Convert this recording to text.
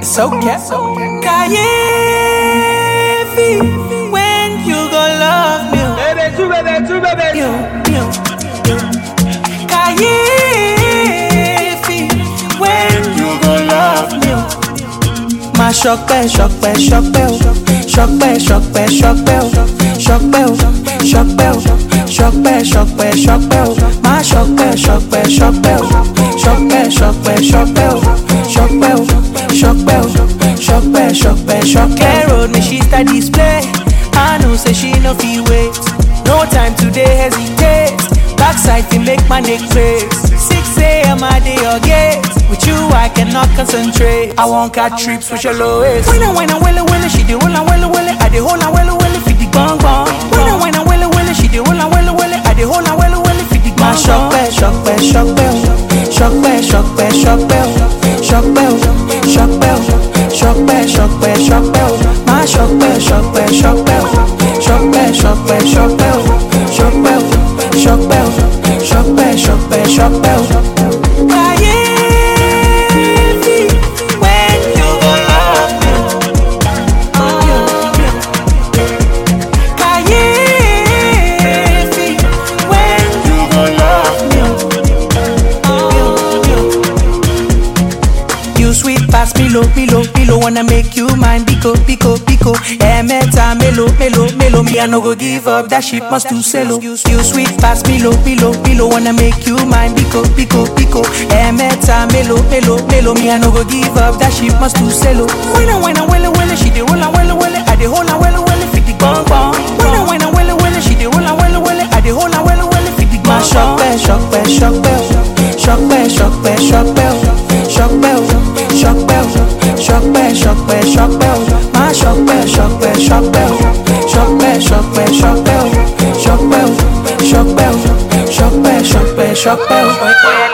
So Kayefi, when you gon' love me? Kayefi, when you gon' love me? Ma choque, road me she start display. I know say she no feel wait. No time today hesitate. Backside fi make my neck face. 6 a.m. I dey your gate. With you I cannot concentrate. I won't catch trips with your lowest. When I well, she dey hold on well. I dey hold on well fi the gong gong. When I well, she dey hold on well. I dey hold on well fi the gong gong. Pass Milo, wanna make you mine, Pico. Meta, melo, me I no go give up, that shit must do sell. You sweet, pass Milo, wanna make you mine, Pico. Meta, melo, me I no go give up, that shit must do sell. When I well, she dey hold on well, I dey hold on well, fit the gong gong. When I well, she dey hold on well, I dey hold on well, fit the gong gong. Choque bell.